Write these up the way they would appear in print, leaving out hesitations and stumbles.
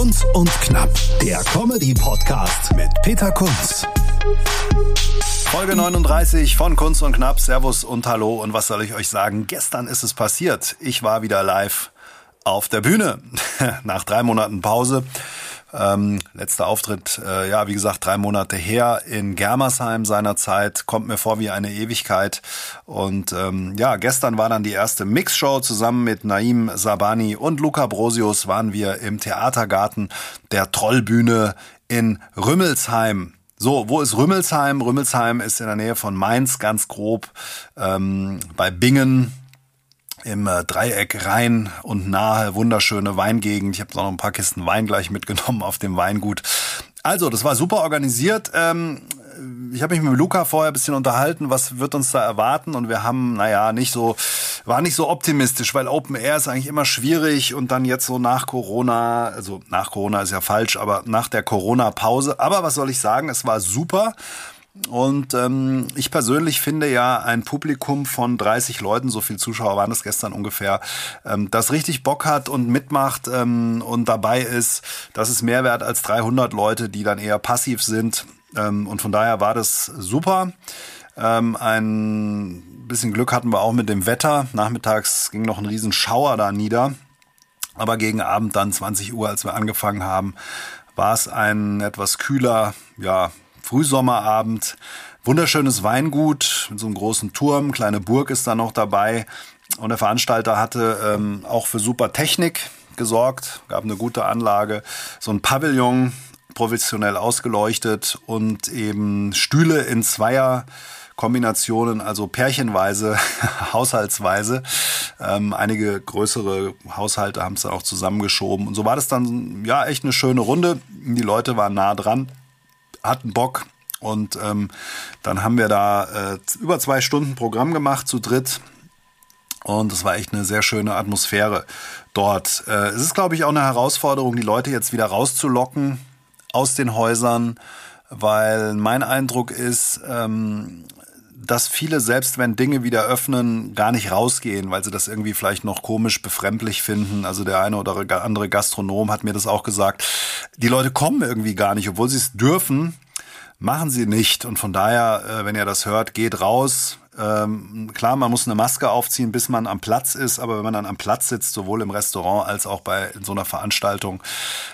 Kunz und Knapp, der Comedy-Podcast mit Peter Kunz. Folge 39 von Kunz und Knapp. Servus und Hallo. Und was soll ich euch sagen? Gestern ist es passiert. Ich war wieder live auf der Bühne. Nach 3 Monaten Pause. Letzter Auftritt, wie gesagt, 3 Monate her in Germersheim seinerzeit. Kommt mir vor wie eine Ewigkeit. Und gestern war dann die erste Mixshow. Zusammen mit Naim Sabani und Luca Brosius waren wir im Theatergarten der Trollbühne in Rümmelsheim. So, wo ist Rümmelsheim? Rümmelsheim ist in der Nähe von Mainz, ganz grob, bei Bingen. Im Dreieck Rhein und nahe, wunderschöne Weingegend. Ich habe noch ein paar Kisten Wein gleich mitgenommen auf dem Weingut. Also, das war super organisiert. Ich habe mich mit Luca vorher ein bisschen unterhalten, was wird uns da erwarten, und wir haben, war nicht so optimistisch, weil Open Air ist eigentlich immer schwierig und dann jetzt so nach Corona, also nach Corona ist ja falsch, aber nach der Corona-Pause. Aber was soll ich sagen, es war super. Und ich persönlich finde ja ein Publikum von 30 Leuten, so viel Zuschauer waren es gestern ungefähr, das richtig Bock hat und mitmacht und dabei ist, das ist mehr wert als 300 Leute, die dann eher passiv sind. Und von daher war das super. Ein bisschen Glück hatten wir auch mit dem Wetter. Nachmittags ging noch ein riesen Schauer da nieder. Aber gegen Abend dann 20 Uhr, als wir angefangen haben, war es ein etwas kühler, Frühsommerabend, wunderschönes Weingut mit so einem großen Turm, kleine Burg ist da noch dabei, und der Veranstalter hatte auch für super Technik gesorgt, gab eine gute Anlage, so ein Pavillon, professionell ausgeleuchtet und eben Stühle in Zweierkombinationen, also pärchenweise, haushaltsweise. Einige größere Haushalte haben es dann auch zusammengeschoben, und so war das dann echt eine schöne Runde. Die Leute waren nah dran, hatten Bock, und dann haben wir da über 2 Stunden Programm gemacht zu dritt, und es war echt eine sehr schöne Atmosphäre dort. Es ist, glaube ich, auch eine Herausforderung, die Leute jetzt wieder rauszulocken aus den Häusern, weil mein Eindruck ist, dass viele, selbst wenn Dinge wieder öffnen, gar nicht rausgehen, weil sie das irgendwie vielleicht noch komisch befremdlich finden. Also der eine oder andere Gastronom hat mir das auch gesagt. Die Leute kommen irgendwie gar nicht, obwohl sie es dürfen, machen sie nicht. Und von daher, wenn ihr das hört, geht raus. Klar, man muss eine Maske aufziehen, bis man am Platz ist, aber wenn man dann am Platz sitzt, sowohl im Restaurant als auch bei so einer Veranstaltung,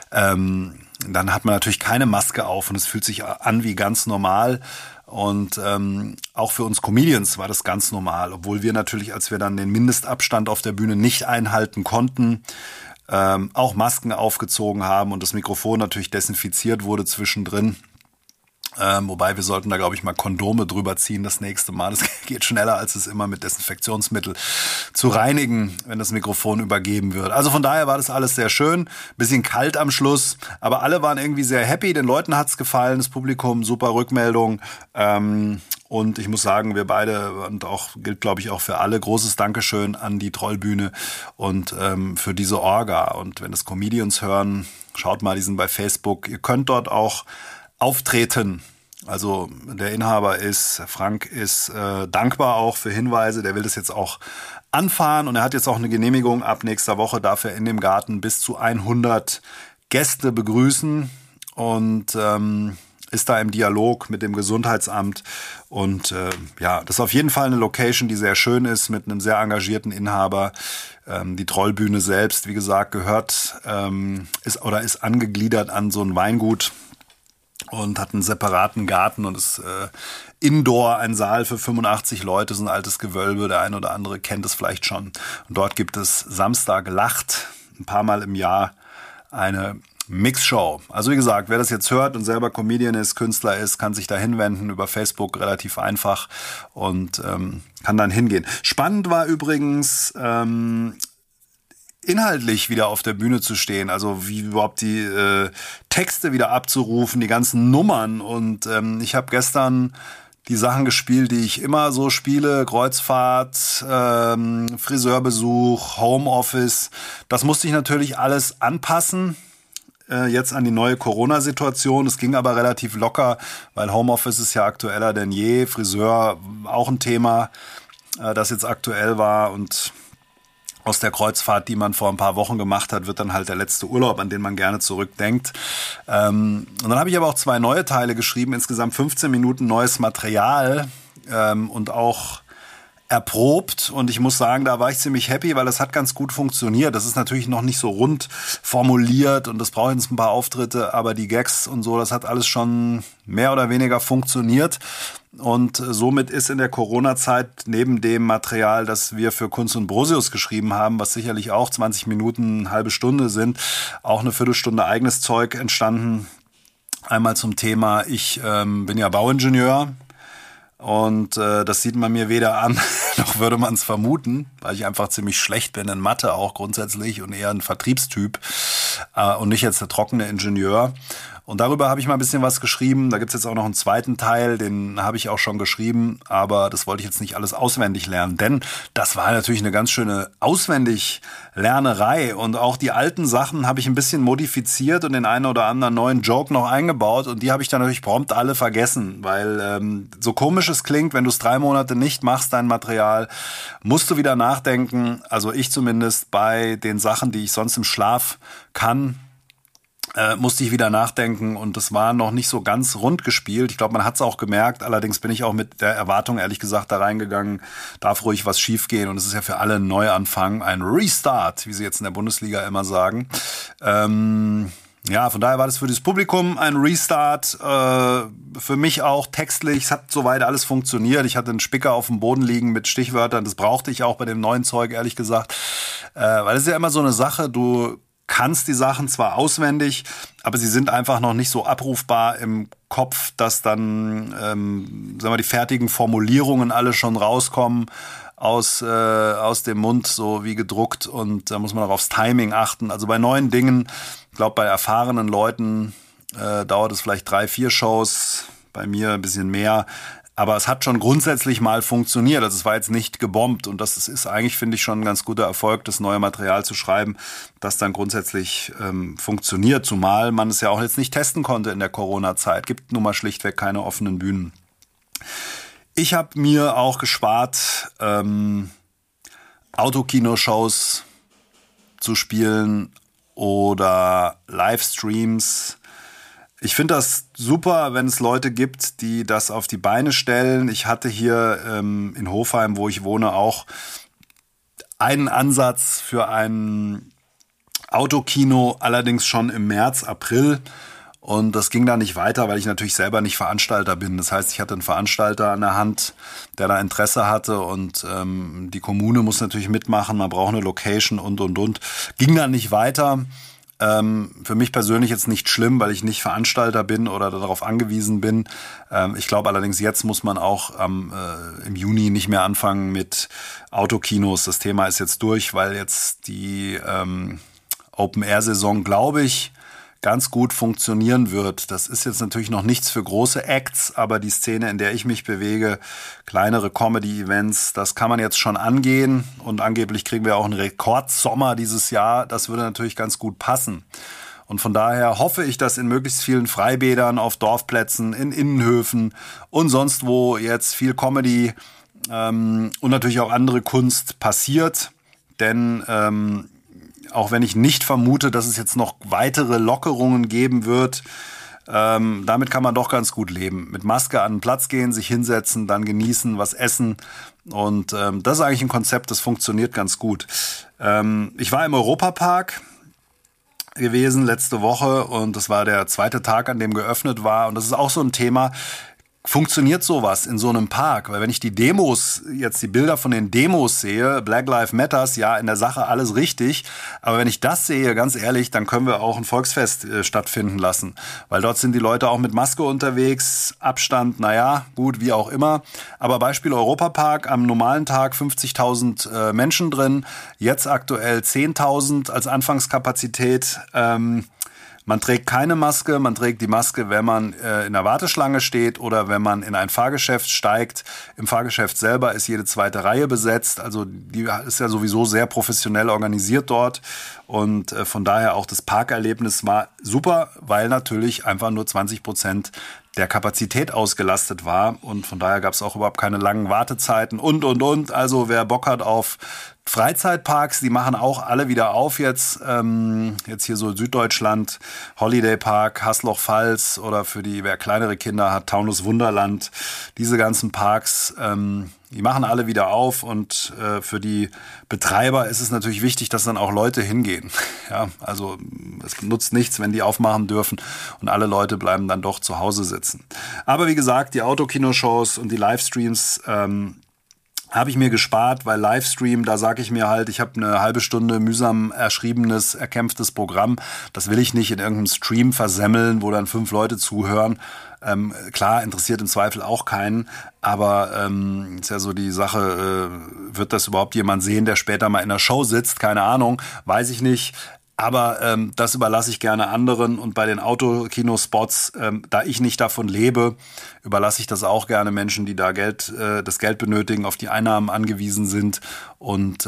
dann hat man natürlich keine Maske auf und es fühlt sich an wie ganz normal. Und auch für uns Comedians war das ganz normal, obwohl wir natürlich, als wir dann den Mindestabstand auf der Bühne nicht einhalten konnten, auch Masken aufgezogen haben und das Mikrofon natürlich desinfiziert wurde zwischendrin. Wobei wir sollten da, glaube ich, mal Kondome drüber ziehen das nächste Mal. Das geht schneller, als es immer mit Desinfektionsmittel zu reinigen, wenn das Mikrofon übergeben wird. Also von daher war das alles sehr schön. Bisschen kalt am Schluss, aber alle waren irgendwie sehr happy. Den Leuten hat's gefallen, das Publikum, super Rückmeldung. Und ich muss sagen, wir beide, und auch gilt, glaube ich, auch für alle, großes Dankeschön an die Trollbühne und für diese Orga. Und wenn das Comedians hören, schaut mal, die sind bei Facebook. Ihr könnt dort auch auftreten. Also der Inhaber Frank ist dankbar auch für Hinweise. Der will das jetzt auch anfahren, und er hat jetzt auch eine Genehmigung. Ab nächster Woche darf er in dem Garten bis zu 100 Gäste begrüßen und ist da im Dialog mit dem Gesundheitsamt. Und das ist auf jeden Fall eine Location, die sehr schön ist, mit einem sehr engagierten Inhaber. Die Trollbühne selbst, wie gesagt, ist angegliedert an so ein Weingut und hat einen separaten Garten und ist Indoor, ein Saal für 85 Leute, so ein altes Gewölbe, der eine oder andere kennt es vielleicht schon. Und dort gibt es Samstag lacht, ein paar Mal im Jahr, eine Mixshow. Also wie gesagt, wer das jetzt hört und selber Comedian ist, Künstler ist, kann sich da hinwenden, über Facebook relativ einfach, und kann dann hingehen. Spannend war übrigens, inhaltlich wieder auf der Bühne zu stehen, also wie überhaupt die Texte wieder abzurufen, die ganzen Nummern. Und ich habe gestern die Sachen gespielt, die ich immer so spiele: Kreuzfahrt, Friseurbesuch, Homeoffice. Das musste ich natürlich alles anpassen, jetzt an die neue Corona-Situation. Es ging aber relativ locker, weil Homeoffice ist ja aktueller denn je. Friseur auch ein Thema, das jetzt aktuell war, und aus der Kreuzfahrt, die man vor ein paar Wochen gemacht hat, wird dann halt der letzte Urlaub, an den man gerne zurückdenkt. Und dann habe ich aber auch 2 neue Teile geschrieben, insgesamt 15 Minuten neues Material und auch erprobt. Und ich muss sagen, da war ich ziemlich happy, weil das hat ganz gut funktioniert. Das ist natürlich noch nicht so rund formuliert und das braucht jetzt ein paar Auftritte, aber die Gags und so, das hat alles schon mehr oder weniger funktioniert. Und somit ist in der Corona-Zeit neben dem Material, das wir für Kunz und Brosius geschrieben haben, was sicherlich auch 20 Minuten, eine halbe Stunde sind, auch eine Viertelstunde eigenes Zeug entstanden. Einmal zum Thema, ich bin ja Bauingenieur und das sieht man mir weder an, noch würde man es vermuten, weil ich einfach ziemlich schlecht bin in Mathe auch grundsätzlich und eher ein Vertriebstyp und nicht jetzt der trockene Ingenieur. Und darüber habe ich mal ein bisschen was geschrieben. Da gibt's jetzt auch noch einen zweiten Teil, den habe ich auch schon geschrieben, aber das wollte ich jetzt nicht alles auswendig lernen, denn das war natürlich eine ganz schöne Auswendiglernerei und auch die alten Sachen habe ich ein bisschen modifiziert und den einen oder anderen neuen Joke noch eingebaut und die habe ich dann natürlich prompt alle vergessen, weil so komisch es klingt, wenn du es 3 Monate nicht machst, dein Material, musst du wieder nachdenken, also ich zumindest bei den Sachen, die ich sonst im Schlaf kann, musste ich wieder nachdenken und das war noch nicht so ganz rund gespielt. Ich glaube, man hat es auch gemerkt. Allerdings bin ich auch mit der Erwartung, ehrlich gesagt, da reingegangen, darf ruhig was schiefgehen und es ist ja für alle ein Neuanfang, ein Restart, wie sie jetzt in der Bundesliga immer sagen. Ja, von daher war das für das Publikum ein Restart, für mich auch textlich. Es hat soweit alles funktioniert. Ich hatte einen Spicker auf dem Boden liegen mit Stichwörtern. Das brauchte ich auch bei dem neuen Zeug, ehrlich gesagt. Weil es ist ja immer so eine Sache, du kannst die Sachen zwar auswendig, aber sie sind einfach noch nicht so abrufbar im Kopf, dass dann sagen wir, die fertigen Formulierungen alle schon rauskommen aus dem Mund, so wie gedruckt. Und da muss man auch aufs Timing achten. Also bei neuen Dingen, ich glaube bei erfahrenen Leuten dauert es vielleicht 3, 4 Shows, bei mir ein bisschen mehr. Aber es hat schon grundsätzlich mal funktioniert. Also es war jetzt nicht gebombt. Und das ist eigentlich, finde ich, schon ein ganz guter Erfolg, das neue Material zu schreiben, das dann grundsätzlich funktioniert. Zumal man es ja auch jetzt nicht testen konnte in der Corona-Zeit. Gibt nun mal schlichtweg keine offenen Bühnen. Ich habe mir auch gespart, Autokino-Shows zu spielen oder Livestreams. Ich finde das super, wenn es Leute gibt, die das auf die Beine stellen. Ich hatte hier in Hofheim, wo ich wohne, auch einen Ansatz für ein Autokino, allerdings schon im März, April. Und das ging da nicht weiter, weil ich natürlich selber nicht Veranstalter bin. Das heißt, ich hatte einen Veranstalter an der Hand, der da Interesse hatte und die Kommune muss natürlich mitmachen, man braucht eine Location und. Ging dann nicht weiter. Für mich persönlich jetzt nicht schlimm, weil ich nicht Veranstalter bin oder darauf angewiesen bin. Ich glaube allerdings, jetzt muss man auch im Juni nicht mehr anfangen mit Autokinos. Das Thema ist jetzt durch, weil jetzt die Open-Air-Saison, glaube ich, ganz gut funktionieren wird. Das ist jetzt natürlich noch nichts für große Acts, aber die Szene, in der ich mich bewege, kleinere Comedy-Events, das kann man jetzt schon angehen und angeblich kriegen wir auch einen Rekordsommer dieses Jahr. Das würde natürlich ganz gut passen. Und von daher hoffe ich, dass in möglichst vielen Freibädern, auf Dorfplätzen, in Innenhöfen und sonst wo jetzt viel Comedy und natürlich auch andere Kunst passiert, denn auch wenn ich nicht vermute, dass es jetzt noch weitere Lockerungen geben wird, damit kann man doch ganz gut leben. Mit Maske an den Platz gehen, sich hinsetzen, dann genießen, was essen. Und das ist eigentlich ein Konzept, das funktioniert ganz gut. Ich war im Europapark gewesen letzte Woche und das war der 2. Tag, an dem geöffnet war. Und das ist auch so ein Thema. Funktioniert sowas in so einem Park? Weil wenn ich die Bilder von den Demos sehe, Black Lives Matters, ja, in der Sache alles richtig. Aber wenn ich das sehe, ganz ehrlich, dann können wir auch ein Volksfest stattfinden lassen. Weil dort sind die Leute auch mit Maske unterwegs, Abstand, naja, gut, wie auch immer. Aber Beispiel Europapark, am normalen Tag 50.000 Menschen drin, jetzt aktuell 10.000 als Anfangskapazität. Man trägt keine Maske, man trägt die Maske, wenn man in der Warteschlange steht oder wenn man in ein Fahrgeschäft steigt. Im Fahrgeschäft selber ist jede zweite Reihe besetzt, also die ist ja sowieso sehr professionell organisiert dort und von daher auch das Parkerlebnis war super, weil natürlich einfach nur 20% der Kapazität ausgelastet war. Und von daher gab es auch überhaupt keine langen Wartezeiten und. Also wer Bock hat auf Freizeitparks, die machen auch alle wieder auf jetzt. Jetzt hier so Süddeutschland, Holiday Park, Haßloch-Pfalz oder wer kleinere Kinder hat, Taunus Wunderland. Diese ganzen Parks, die machen alle wieder auf und für die Betreiber ist es natürlich wichtig, dass dann auch Leute hingehen. Ja, also es nutzt nichts, wenn die aufmachen dürfen und alle Leute bleiben dann doch zu Hause sitzen. Aber wie gesagt, die Autokinoshows und die Livestreams habe ich mir gespart, weil Livestream, da sage ich mir halt, ich habe eine halbe Stunde mühsam erschriebenes, erkämpftes Programm. Das will ich nicht in irgendeinem Stream versemmeln, wo dann 5 Leute zuhören. Klar, interessiert im Zweifel auch keinen, aber ist ja so die Sache, wird das überhaupt jemand sehen, der später mal in der Show sitzt? Keine Ahnung, weiß ich nicht. Aber das überlasse ich gerne anderen und bei den Autokinospots, da ich nicht davon lebe, überlasse ich das auch gerne Menschen, die da das Geld benötigen, auf die Einnahmen angewiesen sind und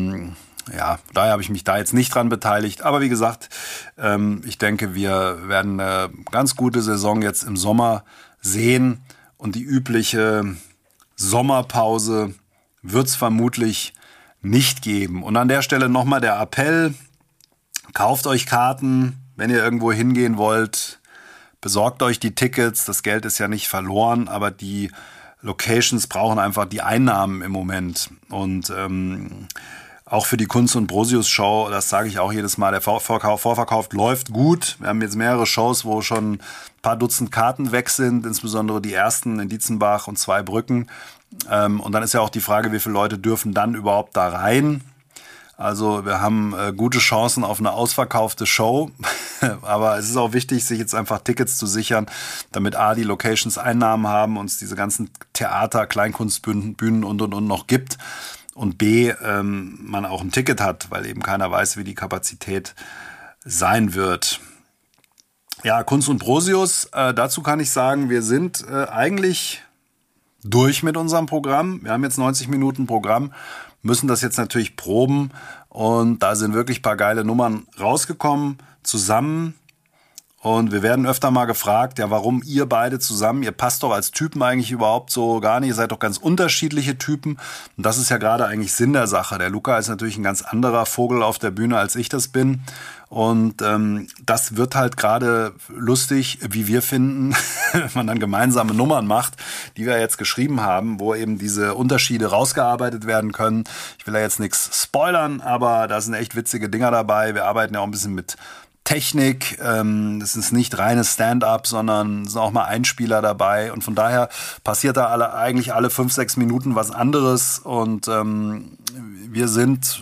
ja, daher habe ich mich da jetzt nicht dran beteiligt. Aber wie gesagt, ich denke, wir werden eine ganz gute Saison jetzt im Sommer sehen und die übliche Sommerpause wird es vermutlich nicht geben. Und an der Stelle nochmal der Appell: Kauft euch Karten, wenn ihr irgendwo hingehen wollt. Besorgt euch die Tickets. Das Geld ist ja nicht verloren, aber die Locations brauchen einfach die Einnahmen im Moment. Und auch für die Kunst- und Brosius-Show, das sage ich auch jedes Mal, der Vorverkauf läuft gut. Wir haben jetzt mehrere Shows, wo schon ein paar Dutzend Karten weg sind, insbesondere die ersten in Dietzenbach und Zweibrücken. Und dann ist ja auch die Frage, wie viele Leute dürfen dann überhaupt da rein? Also wir haben gute Chancen auf eine ausverkaufte Show, aber es ist auch wichtig, sich jetzt einfach Tickets zu sichern, damit A, die Locations Einnahmen haben, uns diese ganzen Theater, Kleinkunstbühnen und noch gibt und B, man auch ein Ticket hat, weil eben keiner weiß, wie die Kapazität sein wird. Ja, Kunst und Brosius, dazu kann ich sagen, wir sind eigentlich durch mit unserem Programm. Wir haben jetzt 90 Minuten Programm, müssen das jetzt natürlich proben und da sind wirklich ein paar geile Nummern rausgekommen zusammen und wir werden öfter mal gefragt, ja, warum ihr beide zusammen, ihr passt doch als Typen eigentlich überhaupt so gar nicht, ihr seid doch ganz unterschiedliche Typen und das ist ja gerade eigentlich Sinn der Sache. Der Luca ist natürlich ein ganz anderer Vogel auf der Bühne, als ich das bin und das wird halt gerade lustig, wie wir finden, wenn man dann gemeinsame Nummern macht, die wir jetzt geschrieben haben, wo eben diese Unterschiede rausgearbeitet werden können. Ich will ja jetzt nichts spoilern, aber da sind echt witzige Dinger dabei. Wir arbeiten ja auch ein bisschen mit Technik. Das ist nicht reines Stand-up, sondern es sind auch mal Einspieler dabei. Und von daher passiert da eigentlich alle 5-6 Minuten was anderes. Und wir sind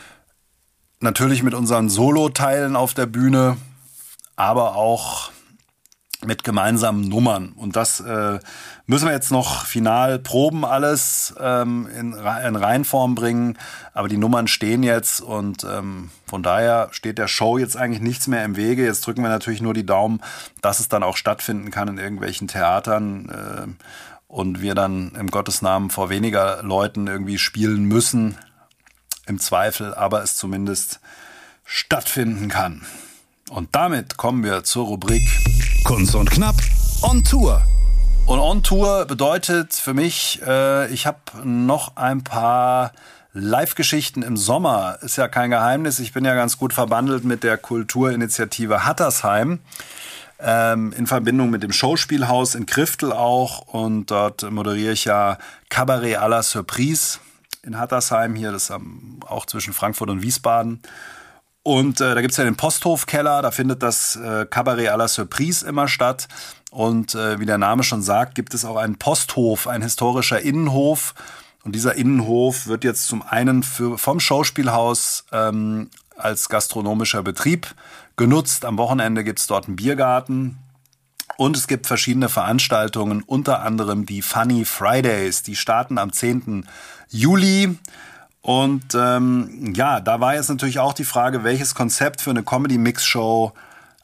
natürlich mit unseren Solo-Teilen auf der Bühne, aber auch mit gemeinsamen Nummern. Und das müssen wir jetzt noch final proben, alles in Reinform bringen. Aber die Nummern stehen jetzt und von daher steht der Show jetzt eigentlich nichts mehr im Wege. Jetzt drücken wir natürlich nur die Daumen, dass es dann auch stattfinden kann in irgendwelchen Theatern und wir dann im Gottes Namen vor weniger Leuten irgendwie spielen müssen. Im Zweifel, aber es zumindest stattfinden kann. Und damit kommen wir zur Rubrik Kunst und Knapp on Tour. Und on Tour bedeutet für mich, ich habe noch ein paar Live-Geschichten im Sommer. Ist ja kein Geheimnis, ich bin ja ganz gut verbandelt mit der Kulturinitiative Hattersheim. In Verbindung mit dem Schauspielhaus in Kriftel auch. Und dort moderiere ich ja Cabaret à la Surprise in Hattersheim hier, das ist auch zwischen Frankfurt und Wiesbaden. Und da gibt's ja den Posthofkeller, da findet das Cabaret à la Surprise immer statt. Und wie der Name schon sagt, gibt es auch einen Posthof, ein historischer Innenhof. Und dieser Innenhof wird jetzt zum einen vom Schauspielhaus als gastronomischer Betrieb genutzt. Am Wochenende gibt's dort einen Biergarten. Und es gibt verschiedene Veranstaltungen, unter anderem die Funny Fridays. Die starten am 10. Juli. Und ja, da war jetzt natürlich auch die Frage, welches Konzept für eine Comedy-Mix-Show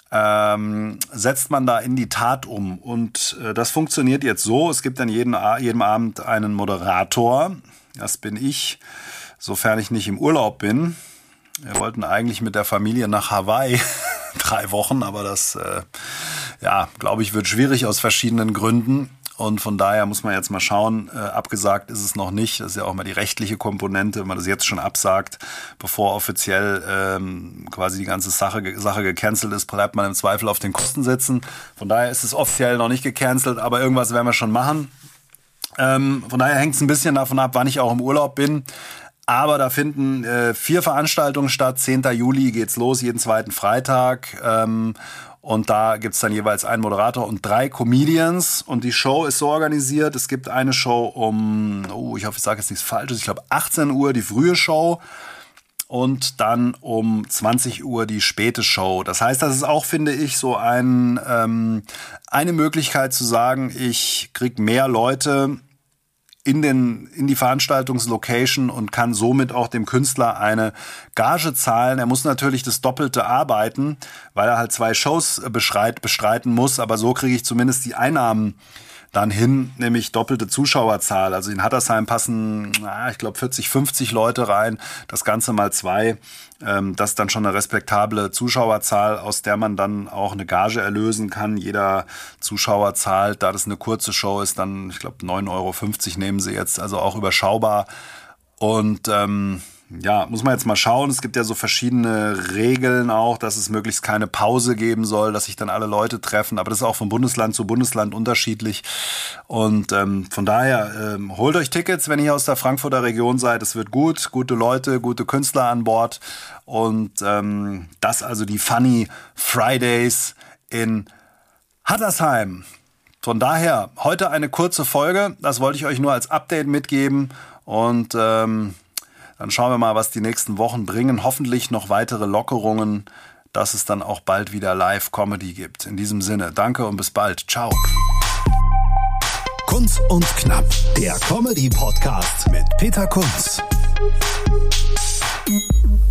setzt man da in die Tat um. Und das funktioniert jetzt so, es gibt dann jedem Abend einen Moderator. Das bin ich, sofern ich nicht im Urlaub bin. Wir wollten eigentlich mit der Familie nach Hawaii 3 Wochen, aber das ja, glaube ich, wird schwierig aus verschiedenen Gründen. Und von daher muss man jetzt mal schauen, abgesagt ist es noch nicht. Das ist ja auch mal die rechtliche Komponente, wenn man das jetzt schon absagt, bevor offiziell quasi die ganze Sache gecancelt ist, bleibt man im Zweifel auf den Kosten sitzen. Von daher ist es offiziell noch nicht gecancelt, aber irgendwas werden wir schon machen. Von daher hängt es ein bisschen davon ab, wann ich auch im Urlaub bin. Aber da finden 4 Veranstaltungen statt. 10. Juli geht's los, jeden zweiten Freitag. Und da gibt's dann jeweils einen Moderator und 3 Comedians. Und die Show ist so organisiert, es gibt eine Show um, ich hoffe, ich sage jetzt nichts Falsches, ich glaube 18 Uhr die frühe Show und dann um 20 Uhr die späte Show. Das heißt, das ist auch, finde ich, so eine Möglichkeit zu sagen, ich krieg mehr Leute in die Veranstaltungslocation und kann somit auch dem Künstler eine Gage zahlen. Er muss natürlich das Doppelte arbeiten, weil er halt 2 Shows bestreiten muss, aber so kriege ich zumindest die Einnahmen dann hin, nämlich doppelte Zuschauerzahl. Also in Hattersheim passen, ich glaube 40, 50 Leute rein, das Ganze mal 2. Das ist dann schon eine respektable Zuschauerzahl, aus der man dann auch eine Gage erlösen kann. Jeder Zuschauer zahlt, da das eine kurze Show ist, dann, ich glaube 9,50 € nehmen sie jetzt, also auch überschaubar. Und ja, muss man jetzt mal schauen. Es gibt ja so verschiedene Regeln auch, dass es möglichst keine Pause geben soll, dass sich dann alle Leute treffen. Aber das ist auch von Bundesland zu Bundesland unterschiedlich. Und von daher holt euch Tickets, wenn ihr aus der Frankfurter Region seid. Es wird gut, gute Leute, gute Künstler an Bord. Und das also die Funny Fridays in Hattersheim. Von daher heute eine kurze Folge. Das wollte ich euch nur als Update mitgeben. Und dann schauen wir mal, was die nächsten Wochen bringen. Hoffentlich noch weitere Lockerungen, dass es dann auch bald wieder Live-Comedy gibt. In diesem Sinne, danke und bis bald. Ciao. Kunz und Knapp, der Comedy-Podcast mit Peter Kunz.